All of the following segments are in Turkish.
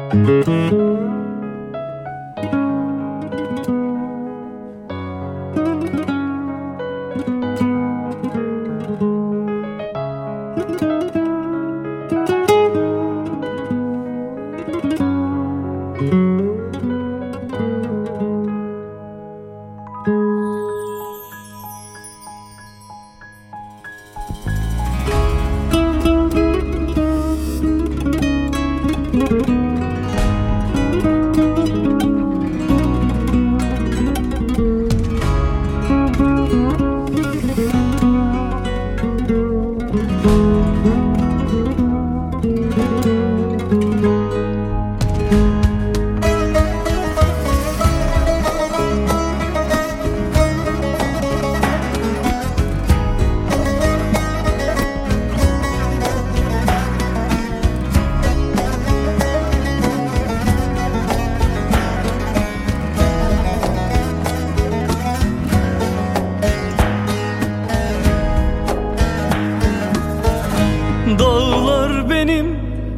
Dağlar benim,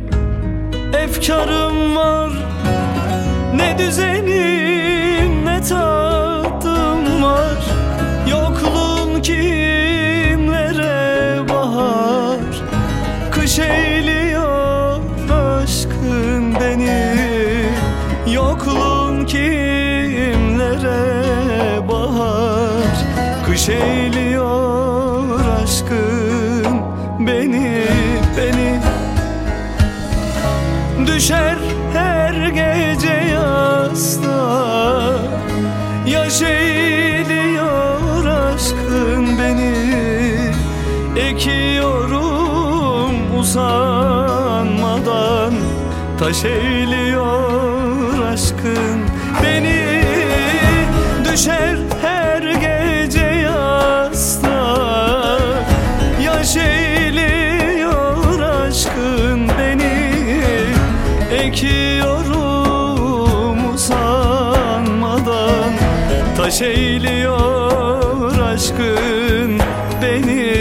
efkarım var. Ne düzenim ne tahtım var. Yokluğun kimlere bahar. Kış eyliyor aşkın beni. Yokluğun kimlere bahar. Kış eyliyor aşkın beni. Düşer her gece yastığa. Yaş eğiliyor aşkın beni. Ekiyorum usanmadan. Taş eğiliyor aşkın beni. Düşer her gece yastığa. Yaş eğiliyor aşkın beni. Ekiyorum usanmadan. Taş eğiliyor aşkın beni.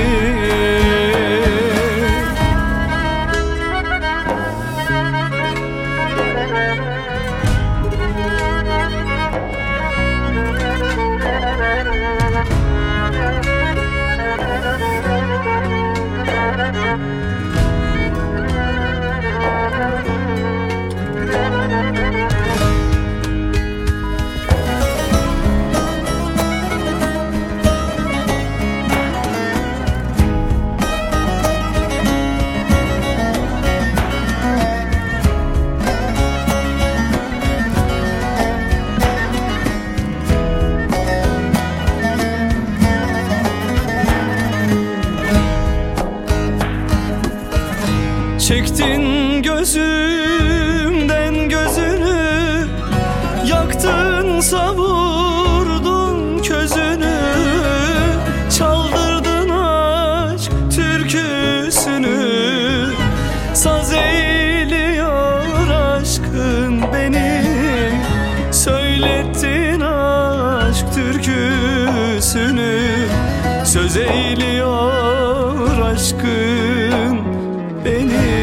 Çektin gözümden gözünü. Yaktın savurdun közünü. Çaldırdın aşk türküsünü. Saz eğiliyor aşkın beni. Söylettin aşk türküsünü. Söz eğiliyor aşkın beni.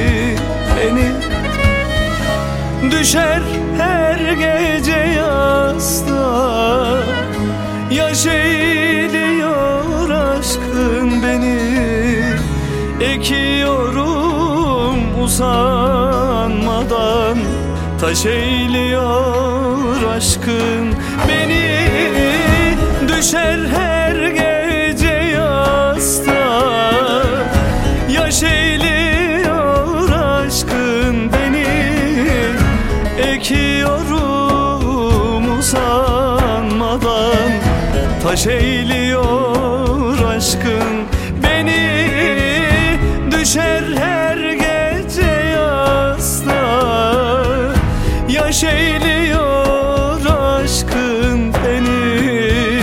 Düşer her gece yastığa. Yaş eğiliyor aşkın beni. Ekiyorum usanmadan. Taş eğiliyor aşkın beni. Düşer her gece yastığa. Yaş eğiliyor aşkın beni. Ekiyorum usanmadan. Taş eğiliyor aşkın beni. Düşer her gece yastığa. Yaş eğiliyor aşkın beni.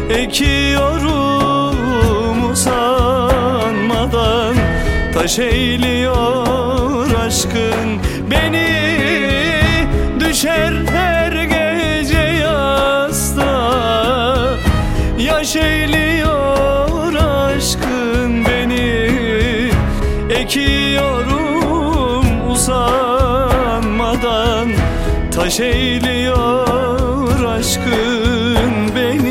Ekiyorum usanmadan. Taş eğiliyor aşkın beni. Düşer her gece yastığa. Yaş eğiliyor aşkın beni. Ekiyorum usanmadan. Taş eğliyor aşkın beni.